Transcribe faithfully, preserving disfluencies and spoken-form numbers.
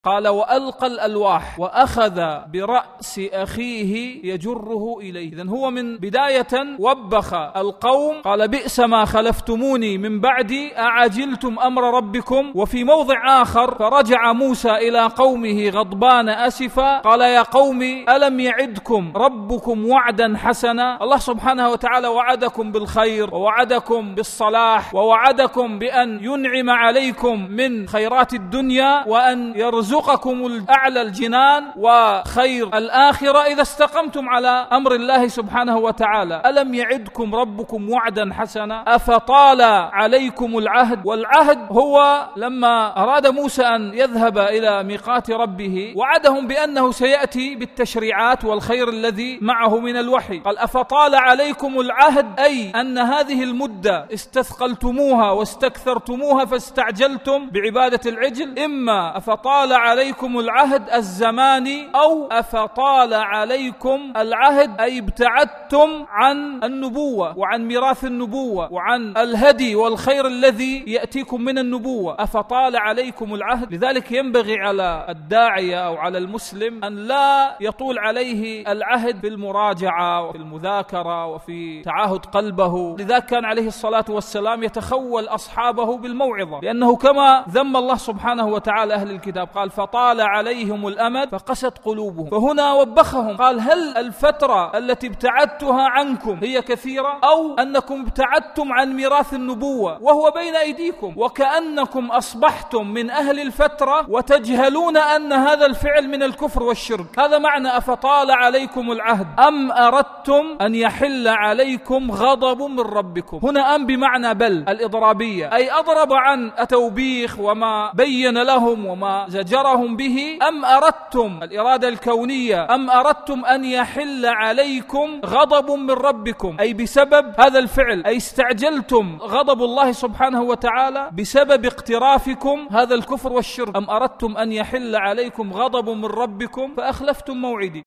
قال: وألقى الألواح وأخذ برأس أخيه يجره إليه. إذن هو من بداية وبخ القوم، قال: بئس ما خلفتموني من بعدي أعجلتم أمر ربكم. وفي موضع آخر: فرجع موسى إلى قومه غضبان أسفا قال: يا قوم ألم يعدكم ربكم وعدا حسنا. الله سبحانه وتعالى وعدكم بالخير، ووعدكم بالصلاح، ووعدكم بأن ينعم عليكم من خيرات الدنيا، وأن يرزقكم الأعلى الجنان وخير الآخرة إذا استقمتم على أمر الله سبحانه وتعالى. ألم يعدكم ربكم وعدا حسنا أفطال عليكم العهد. والعهد هو لما أراد موسى أن يذهب إلى ميقات ربه وعدهم بأنه سيأتي بالتشريعات والخير الذي معه من الوحي. قال: أفطال عليكم العهد، أي أن هذه المدة استثقلتموها واستكثرتموها فاستعجلتم بعبادة العجل. إما أفطال عليكم العهد الزماني، أو أفطال عليكم العهد أي ابتعدتم عن النبوة وعن ميراث النبوة وعن الهدي والخير الذي يأتيكم من النبوة. أفطال عليكم العهد. لذلك ينبغي على الداعية أو على المسلم أن لا يطول عليه العهد في المراجعة وفي المذاكرة وفي تعاهد قلبه. لذلك كان عليه الصلاة والسلام يتخول أصحابه بالموعظة، لأنه كما ذم الله سبحانه وتعالى أهل الكتاب قال: فطال عليهم الأمد فقست قلوبهم. فهنا وبخهم قال: هل الفترة التي ابتعدتها عنكم هي كثيرة، أو أنكم ابتعدتم عن ميراث النبوة وهو بين أيديكم، وكأنكم أصبحتم من أهل الفترة وتجهلون أن هذا الفعل من الكفر والشرك. هذا معنى أفطال عليكم العهد. أم أردتم أن يحل عليكم غضب من ربكم. هنا أم بمعنى بل الإضرابية، أي أضرب عن التوبيخ وما بين لهم وما زجرهم به. أم أردتم الإرادة الكونية، أم أردتم أن يحل عليكم غضب من ربكم، أي بسبب هذا الفعل، أي استعجلتم غضب الله سبحانه وتعالى بسبب اقترافكم هذا الكفر والشرك. أم أردتم أن يحل عليكم غضب من ربكم فأخلفتم موعدي.